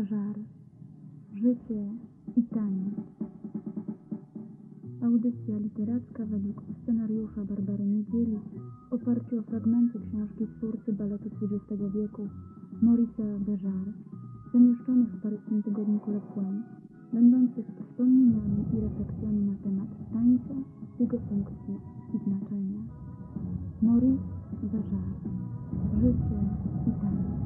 Beżar. Życie i taniec. Audycja literacka według scenariusza Barbary Niedzieli w oparciu o fragmenty książki twórcy baletu XX wieku Maurice'a Beżar, zamieszczonych w paryskim tygodniku Le Point, będących wspomnieniami i refleksjami na temat tańca, jego funkcji i znaczenia. Maurice Beżar. Życie i taniec.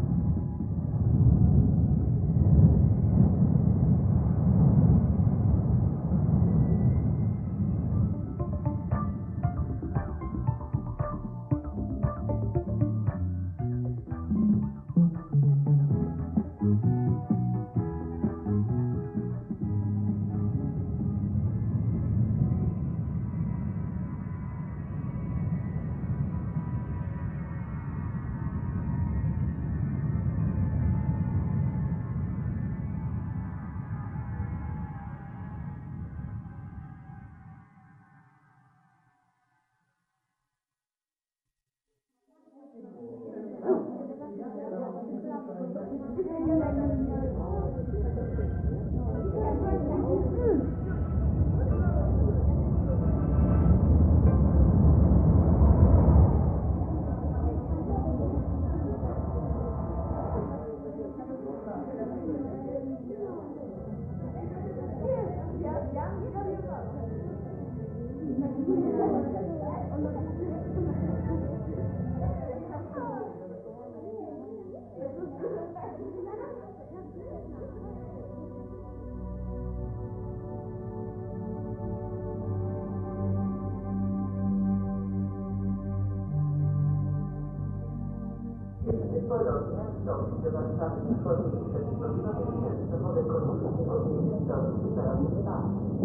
Polonia wstąpi do Warszawy przychodzi przez godzinowy miejscowowe komuny od miejscowości Zarobienia.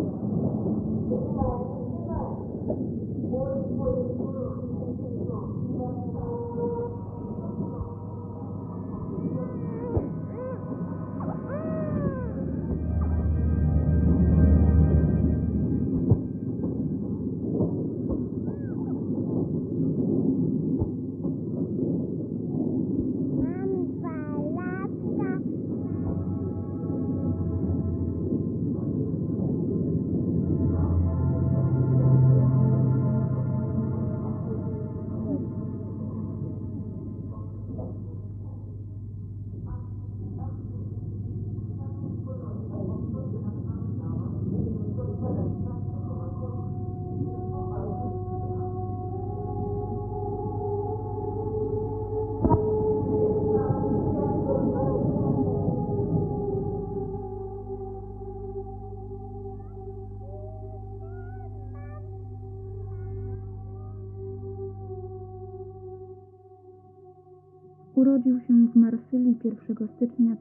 Urodził się w Marsylii 1 stycznia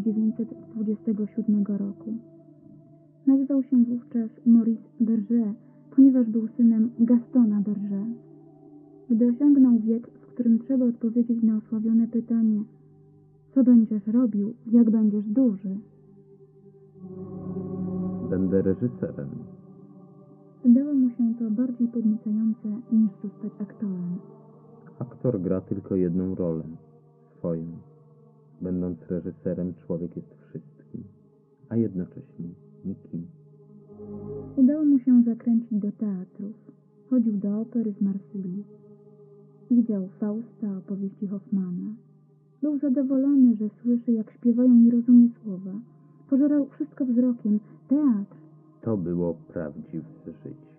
1927 roku. Nazywał się wówczas Maurice Berger, ponieważ był synem Gastona Berger. Gdy osiągnął wiek, w którym trzeba odpowiedzieć na osławione pytanie: co będziesz robił, jak będziesz duży? Będę reżyserem. Wydało mu się to bardziej podniecające niż zostać aktorem. Aktor gra tylko jedną rolę. Swoją. Będąc reżyserem, człowiek jest wszystkim, a jednocześnie nikim. Udało mu się zakręcić do teatrów. Chodził do opery w Marsylii. Widział Fausta, opowieści Hoffmana. Był zadowolony, że słyszy, jak śpiewają i rozumie słowa. Pożerał wszystko wzrokiem. Teatr. To było prawdziwe życie.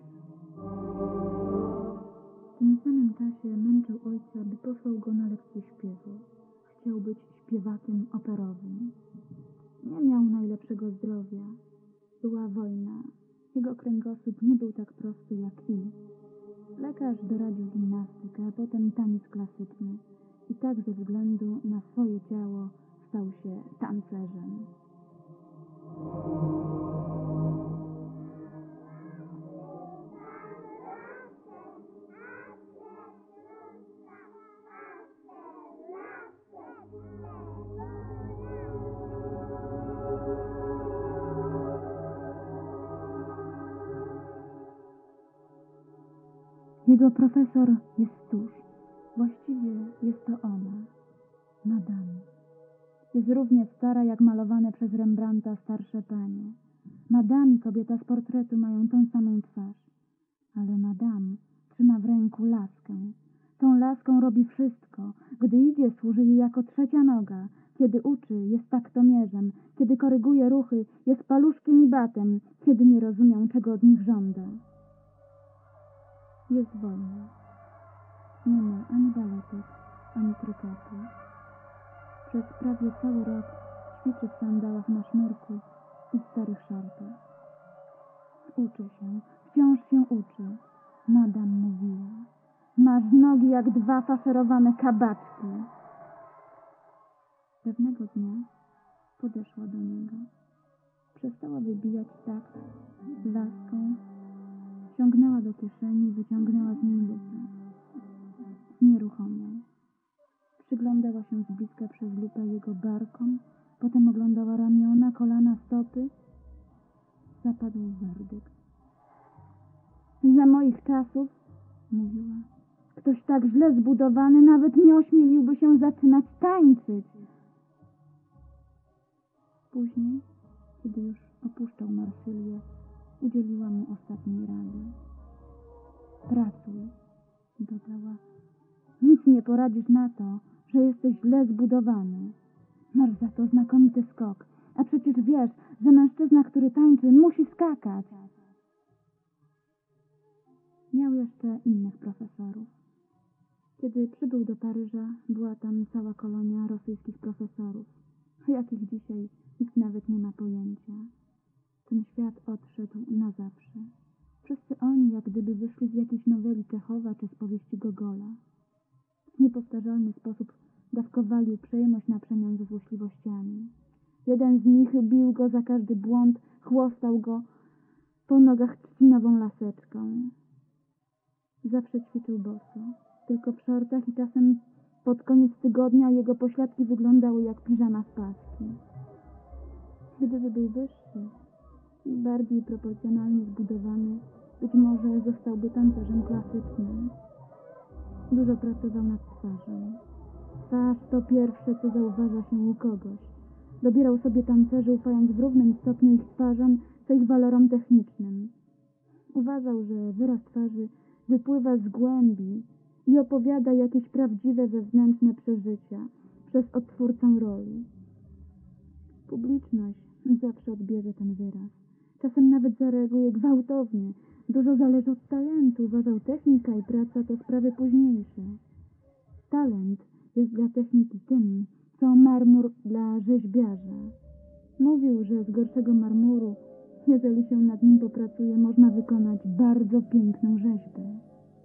W tym samym czasie męczył ojca, by posłał go na lekcję śpiewu. Chciał być śpiewakiem operowym. Nie miał najlepszego zdrowia. Była wojna. Jego kręgosłup nie był tak prosty jak I. Lekarz doradził gimnastykę, a potem taniec klasyczny. I tak ze względu na swoje ciało stał się tancerzem. Jego profesor jest tuż. Właściwie jest to ona, Madame. Jest jest równie stara jak malowane przez Rembrandta starsze panie. Madame i kobieta z portretu mają tą samą twarz. Ale Madame trzyma w ręku laskę. Tą laską robi wszystko. Gdy idzie, służy jej jako trzecia noga. Kiedy uczy, jest taktomierzem. Kiedy koryguje ruchy, jest paluszkiem i batem. Kiedy nie rozumią, czego od nich żąda. Jest wojna. Nie ma ani baletek, ani kryketu. Przez prawie cały rok ćwiczy w sandałach na sznurku i starych szarpach. Uczy się, wciąż się uczy. Madame mówiła. Masz nogi jak dwa faszerowane kabaczki. Pewnego dnia podeszła do niego. Przestała wybijać takt laską. Ciągnęła do kieszeni i wyciągnęła z niej lupę. Nieruchomiał. Przyglądała się z bliska przez lupę jego barkom, potem oglądała ramiona, kolana, stopy. Zapadł werdykt. Za moich czasów, mówiła, ktoś tak źle zbudowany nawet nie ośmieliłby się zaczynać tańczyć. Później, kiedy już opuszczał Marsylię, udzieliła mu ostatniej rady. Pracuj, dodała. Nic nie poradzisz na to, że jesteś źle zbudowany. Masz za to znakomity skok, a przecież wiesz, że mężczyzna, który tańczy, musi skakać. Miał jeszcze innych profesorów. Kiedy przybył do Paryża, była tam cała kolonia rosyjskich profesorów, o jakich dzisiaj nikt nawet nie ma pojęcia. Ten świat odszedł na zawsze. Wszyscy oni jak gdyby wyszli z jakiejś noweli Czechowa czy z powieści Gogola. W niepowtarzalny sposób dawkowali uprzejmość na przemian ze złośliwościami. Jeden z nich bił go za każdy błąd, chłostał go po nogach trzcinową laseczką. Zawsze ćwiczył boso, tylko w szortach i czasem pod koniec tygodnia jego pośladki wyglądały jak piżama z paski. Gdyby był wyższy i bardziej proporcjonalnie zbudowany, być może zostałby tancerzem klasycznym. Dużo pracował nad twarzą. Twarz to pierwsze, co zauważa się u kogoś. Dobierał sobie tancerzy, ufając w równym stopniu ich twarzom, co ich walorom technicznym. Uważał, że wyraz twarzy wypływa z głębi i opowiada jakieś prawdziwe wewnętrzne przeżycia przez odtwórcę roli. Publiczność zawsze odbierze ten wyraz. Czasem nawet zareaguje gwałtownie. Dużo zależy od talentu. Uważał, technika i praca to sprawy późniejsze. Talent jest dla techniki tym, co marmur dla rzeźbiarza. Mówił, że z gorszego marmuru, jeżeli się nad nim popracuje, można wykonać bardzo piękną rzeźbę.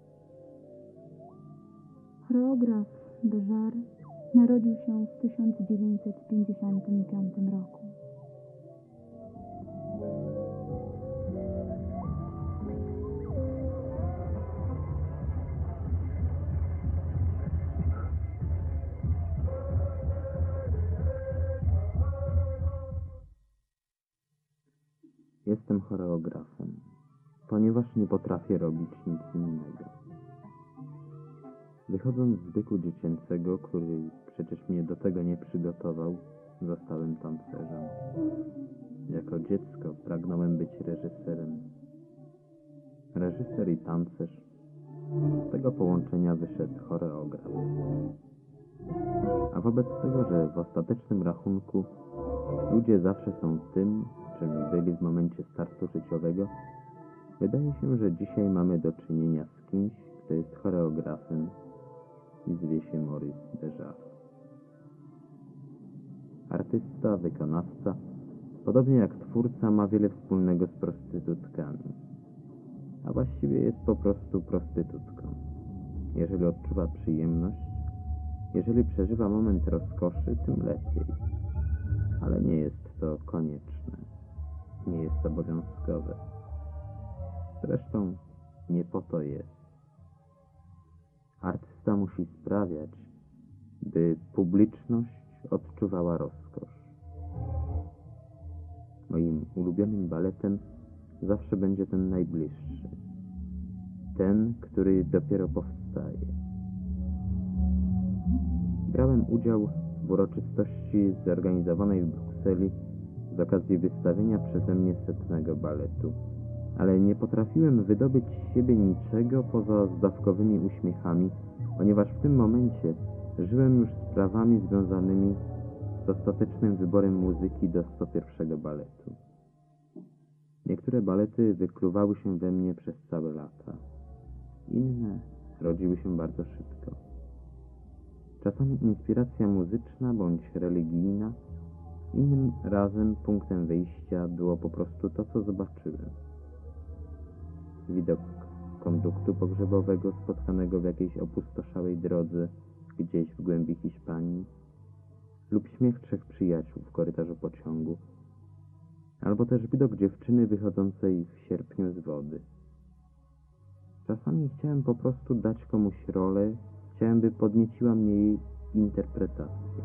Choreograf Béjart narodził się w 1955 roku. Jestem choreografem, ponieważ nie potrafię robić nic innego. Wychodząc z byku dziecięcego, który przecież mnie do tego nie przygotował, zostałem tancerzem. Jako dziecko pragnąłem być reżyserem. Reżyser i tancerz. Z tego połączenia wyszedł choreograf. A wobec tego, że w ostatecznym rachunku ludzie zawsze są tym, czym byli w momencie startu życiowego, wydaje się, że dzisiaj mamy do czynienia z kimś, kto jest choreografem i zwie się Maurice Béjart. Artysta, wykonawca, podobnie jak twórca, ma wiele wspólnego z prostytutkami, a właściwie jest po prostu prostytutką. Jeżeli odczuwa przyjemność, jeżeli przeżywa moment rozkoszy, tym lepiej. Ale nie jest to konieczne, nie jest obowiązkowe. Zresztą nie po to jest. Artysta musi sprawiać, by publiczność odczuwała rozkosz. Moim ulubionym baletem zawsze będzie ten najbliższy. Ten, który dopiero powstaje. Brałem udział w uroczystości zorganizowanej w Brukseli z okazji wystawienia przeze mnie 100. baletu, ale nie potrafiłem wydobyć z siebie niczego poza zdawkowymi uśmiechami, ponieważ w tym momencie żyłem już sprawami związanymi z ostatecznym wyborem muzyki do 101. baletu. Niektóre balety wykluwały się we mnie przez całe lata. Inne rodziły się bardzo szybko. Czasami inspiracja muzyczna bądź religijna, innym razem punktem wyjścia było po prostu to, co zobaczyłem. Widok konduktu pogrzebowego spotkanego w jakiejś opustoszałej drodze gdzieś w głębi Hiszpanii, lub śmiech 3 przyjaciół w korytarzu pociągu, albo też widok dziewczyny wychodzącej w sierpniu z wody. Czasami chciałem po prostu dać komuś rolę, chciałem, by podnieciła mnie jej interpretacja.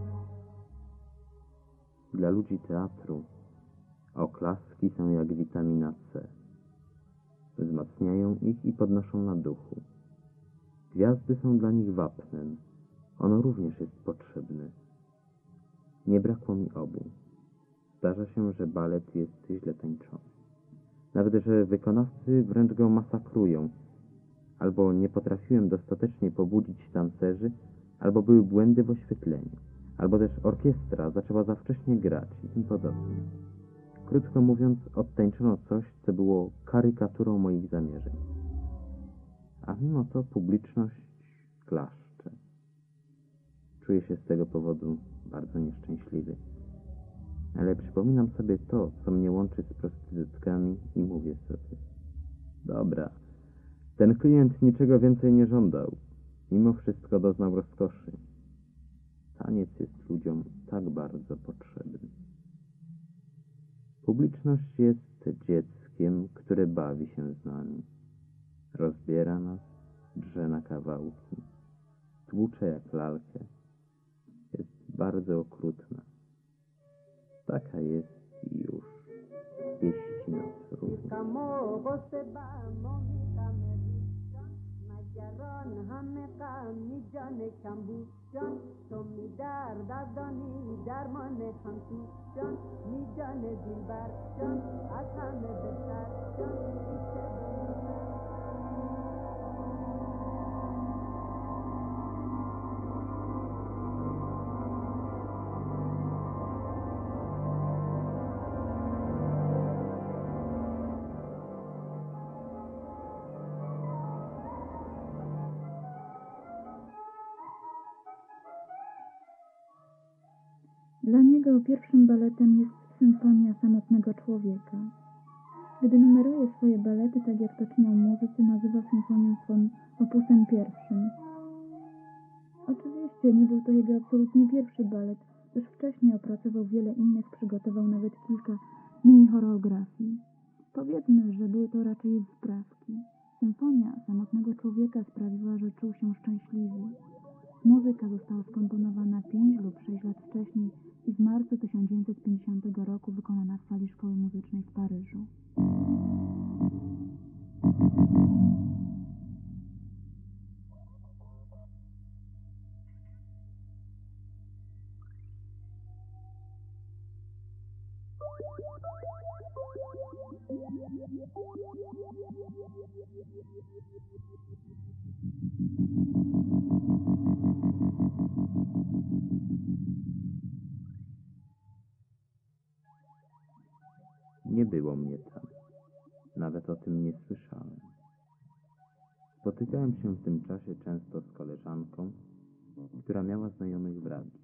Dla ludzi teatru oklaski są jak witamina C. Wzmacniają ich i podnoszą na duchu. Gwiazdy są dla nich wapnem. Ono również jest potrzebne. Nie brakło mi obu. Zdarza się, że balet jest źle tańczony. Nawet, że wykonawcy wręcz go masakrują. Albo nie potrafiłem dostatecznie pobudzić tancerzy, albo były błędy w oświetleniu, albo też orkiestra zaczęła za wcześnie grać i tym podobnie. Krótko mówiąc, odtańczono coś, co było karykaturą moich zamierzeń. A mimo to publiczność klaszcze. Czuję się z tego powodu bardzo nieszczęśliwy. Ale przypominam sobie to, co mnie łączy z prostytutkami i mówię sobie: dobra, ten klient niczego więcej nie żądał. Mimo wszystko doznał rozkoszy. Taniec jest ludziom tak bardzo potrzebny. Publiczność jest dzieckiem, które bawi się z nami. Rozbiera nas, drze na kawałki, tłucze jak lalkę. Jest bardzo okrutna. Taka jest i już. Pieści nas również. Dla niego pierwszym baletem jest symfonia samotnego człowieka. Gdy numeruje swoje balety, tak jak to czynią muzycy, nazywa symfonią swą opusem pierwszym. Oczywiście nie był to jego absolutnie pierwszy balet, gdyż wcześniej opracował wiele innych, przygotował nawet kilka mini-choreografii. Powiedzmy, że były to raczej wprawki. Symfonia samotnego człowieka sprawiła, że czuł się szczęśliwy. Muzyka została skomponowana 5 lub 6 lat wcześniej i w marcu 1950 roku wykonana w sali szkoły muzycznej w Paryżu. Nie było mnie tam. Nawet o tym nie słyszałem. Spotykałem się w tym czasie często z koleżanką, która miała znajomych w radiu.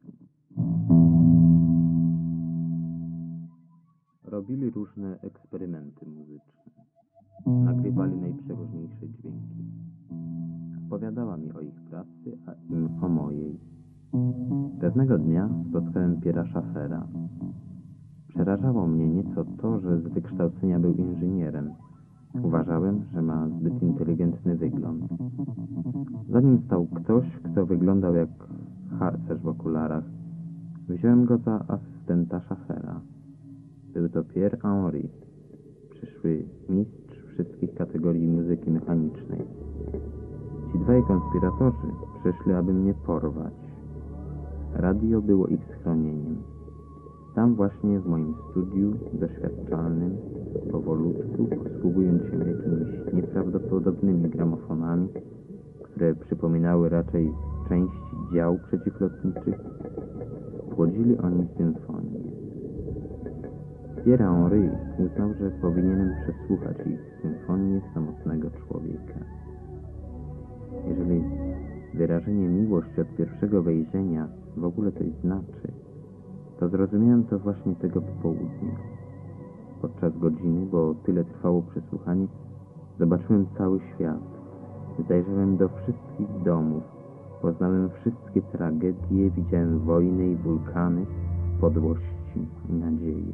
Robili różne eksperymenty muzyczne. Nagrywali najprzeróżniejsze dźwięki. Opowiadała mi o ich pracy, a im o mojej. Pewnego dnia spotkałem Pierre'a Schaeffera. Przerażało mnie nieco to, że z wykształcenia był inżynierem. Uważałem, że ma zbyt inteligentny wygląd. Za nim stał ktoś, kto wyglądał jak harcerz w okularach. Wziąłem go za asystenta Schaeffera. Był to Pierre Henry, przyszły mistrz wszystkich kategorii muzyki mechanicznej. Ci dwaj konspiratorzy przyszli, aby mnie porwać. Radio było ich schronieniem. Tam właśnie w moim studiu doświadczalnym, powolutku, posługując się jakimiś nieprawdopodobnymi gramofonami, które przypominały raczej części dział przeciwlotniczych, płodzili oni symfonię. Pierre Henry uznał, że powinienem przesłuchać ich symfonię samotnego człowieka. Jeżeli wyrażenie miłości od pierwszego wejrzenia w ogóle coś znaczy, to zrozumiałem to właśnie tego popołudnia. Podczas godziny, bo tyle trwało przesłuchanie, zobaczyłem cały świat. Zajrzałem do wszystkich domów, poznałem wszystkie tragedie, widziałem wojny i wulkany, podłości i nadzieje.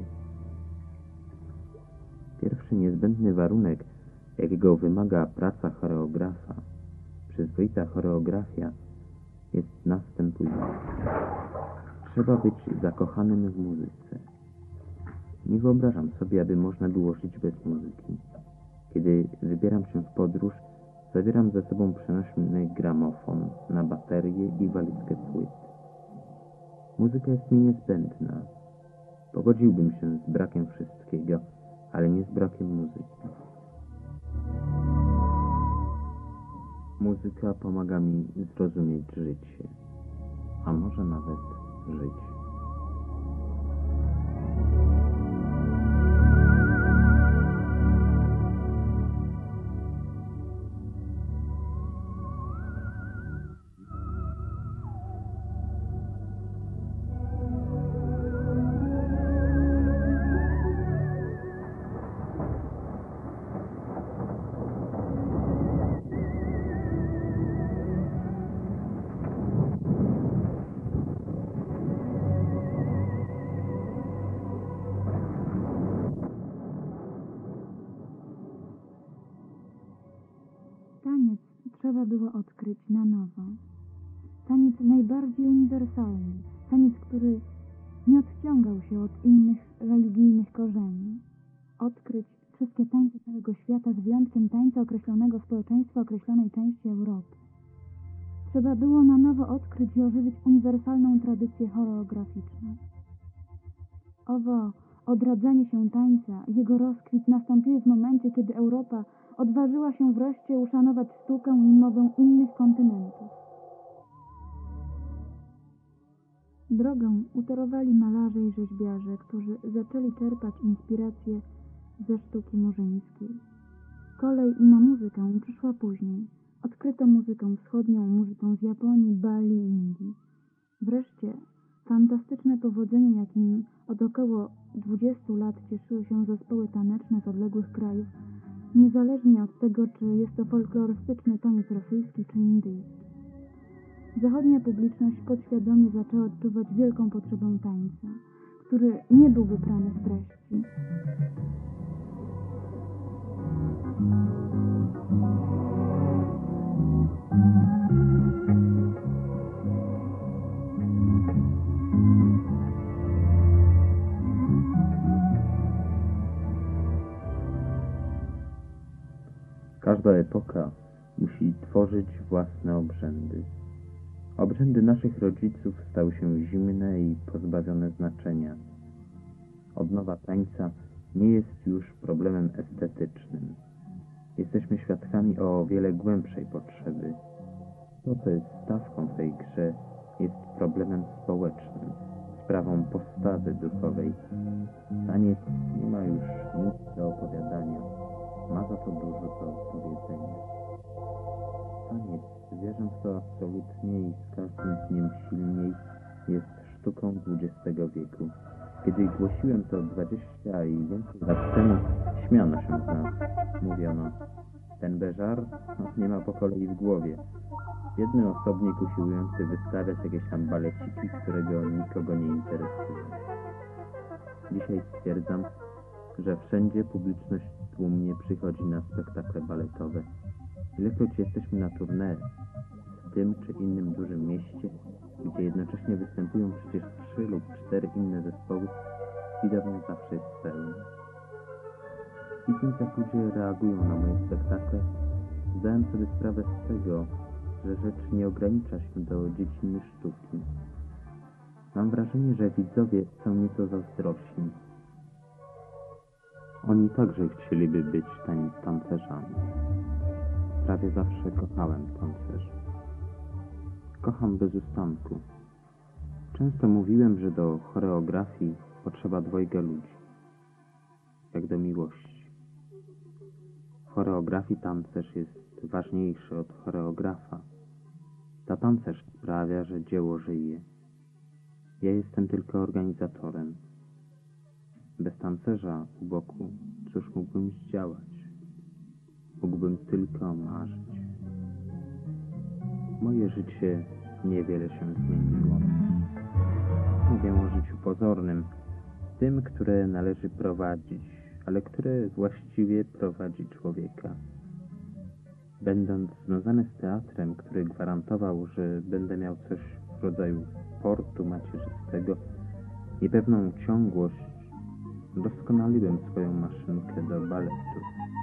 Pierwszy niezbędny warunek, jakiego wymaga praca choreografa, przyzwoita choreografia, jest następujący. Trzeba być zakochanym w muzyce. Nie wyobrażam sobie, aby można było żyć bez muzyki. Kiedy wybieram się w podróż, zabieram ze sobą przenośny gramofon na baterię i walizkę płyt. Muzyka jest mi niezbędna. Pogodziłbym się z brakiem wszystkiego, ale nie z brakiem muzyki. Muzyka pomaga mi zrozumieć życie, a może nawet żyć. Taniec trzeba było odkryć na nowo. Taniec najbardziej uniwersalny. Taniec, który nie odciągał się od innych religijnych korzeni. Odkryć wszystkie tańce całego świata z wyjątkiem tańca określonego społeczeństwa określonej części Europy. Trzeba było na nowo odkryć i ożywić uniwersalną tradycję choreograficzną. Owo odradzanie się tańca, jego rozkwit nastąpiły w momencie, kiedy Europa odważyła się wreszcie uszanować sztukę i mowę innych kontynentów. Drogę utorowali malarze i rzeźbiarze, którzy zaczęli czerpać inspirację ze sztuki murzyńskiej. Kolej na muzykę przyszła później. Odkryto muzykę wschodnią, muzykę z Japonii, Bali i Indii. Wreszcie fantastyczne powodzenie, jakim od około 20 lat cieszyły się zespoły taneczne z odległych krajów, niezależnie od tego, czy jest to folklorystyczny taniec rosyjski czy indyjski. Zachodnia publiczność podświadomie zaczęła odczuwać wielką potrzebę tańca, który nie był wyprany z treści. Każda epoka musi tworzyć własne obrzędy. Obrzędy naszych rodziców stały się zimne i pozbawione znaczenia. Odnowa tańca nie jest już problemem estetycznym. Jesteśmy świadkami o wiele głębszej potrzeby. To, co jest stawką w tej grze, jest problemem społecznym, sprawą postawy duchowej. Taniec nie ma już nic do opowiadania, ma za to dużo do powiedzenia. Taniec, wierzę w to absolutnie i z każdym dniem silniej, jest sztuką XX wieku. Kiedy głosiłem to 20 i więcej lat temu, śmiano się z nas. Mówiono, ten beżar nie ma po kolei w głowie. Biedny osobnik usiłujący wystawiać jakieś tam baleciki, którego nikogo nie interesuje. Dzisiaj stwierdzam, że wszędzie publiczność tłumnie przychodzi na spektakle baletowe. Ilekroć jesteśmy na tournée w tym czy innym dużym mieście, gdzie jednocześnie występują przecież 3 lub 4 inne zespoły, widownia zawsze jest pełna. Widząc, jak ludzie reagują na moje spektakle, zdałem sobie sprawę z tego, że rzecz nie ogranicza się do dziedziny sztuki. Mam wrażenie, że widzowie są nieco zazdrośni. Oni także chcieliby być tancerzami. Prawie zawsze kochałem tancerzy. Kocham bez ustanku. Często mówiłem, że do choreografii potrzeba dwojga ludzi, jak do miłości. W choreografii tancerz jest ważniejszy od choreografa. Ta tancerz sprawia, że dzieło żyje. Ja jestem tylko organizatorem. Bez tancerza u boku, cóż mógłbym zdziałać? Mógłbym tylko marzyć. Moje życie niewiele się zmieniło. Mówię o życiu pozornym, tym, które należy prowadzić, ale które właściwie prowadzi człowieka. Będąc związany z teatrem, który gwarantował, że będę miał coś w rodzaju portu macierzystego i pewną ciągłość, doskonaliłem swoją maszynkę do baletu.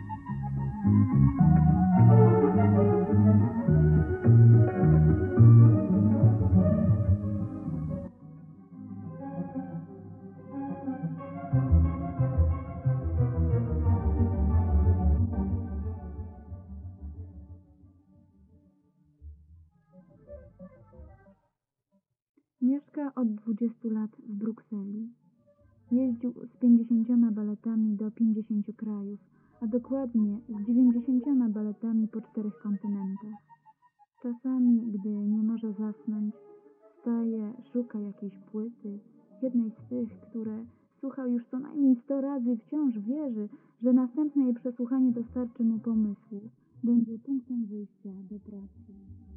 Mieszka od 20 lat w Brukseli. Jeździł z 50 baletami do 50 krajów, a dokładnie z 90 baletami po 4 kontynentach. Czasami, gdy nie może zasnąć, wstaje, szuka jakiejś płyty, jednej z tych, które słuchał już co najmniej 100 razy i wciąż wierzy, że następne jej przesłuchanie dostarczy mu pomysłu, będzie punktem wyjścia do pracy.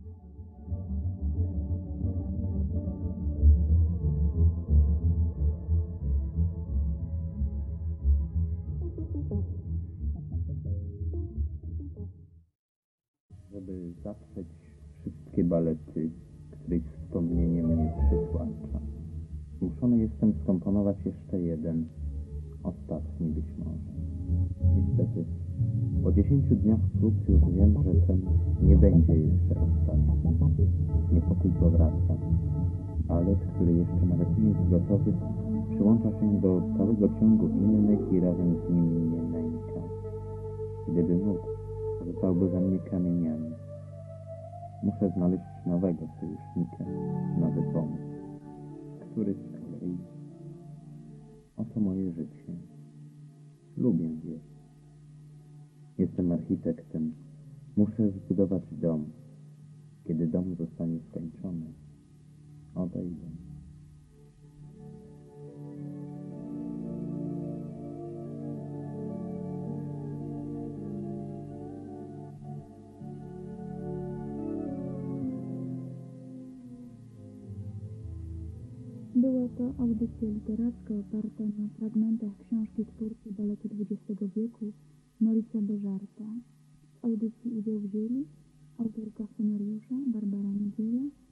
Żeby zaprzeć wszystkie balety, których wspomnienie mnie przytłacza, zmuszony jestem skomponować jeszcze jeden, ostatni być może. Niestety, po 10 dniach prób już wiem, że ten nie będzie jeszcze ostatni. Niepokój powraca. Balet, który jeszcze nawet nie jest gotowy, przyłącza się do całego ciągu innych i razem z nimi mnie nęka. Gdyby mógł, rzucałby we mnie kamieniami. Muszę znaleźć nowego sojusznika, nowy pomysł, który z kolei... Oto moje życie. Lubię je. Jestem architektem. Muszę zbudować dom. Kiedy dom zostanie skończony, odejdę. Była to audycja literacka oparta na fragmentach książki twórcy baletu XX wieku Maurice'a Béjarta. W audycji udział wzięli autorka scenariusza Barbara Niedziela,